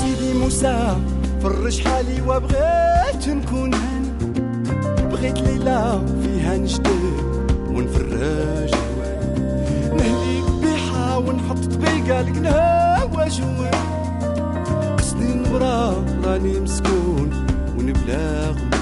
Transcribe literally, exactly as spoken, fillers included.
سيدي موسى فرج حالي وبغيت نكون هاني، بغيت ليلة فيها نجدد ونفرج هواي، نهليك بيحة ونحط طبيقة القناوة جواي، قصدي نبرا راني مسكون ونبلاغ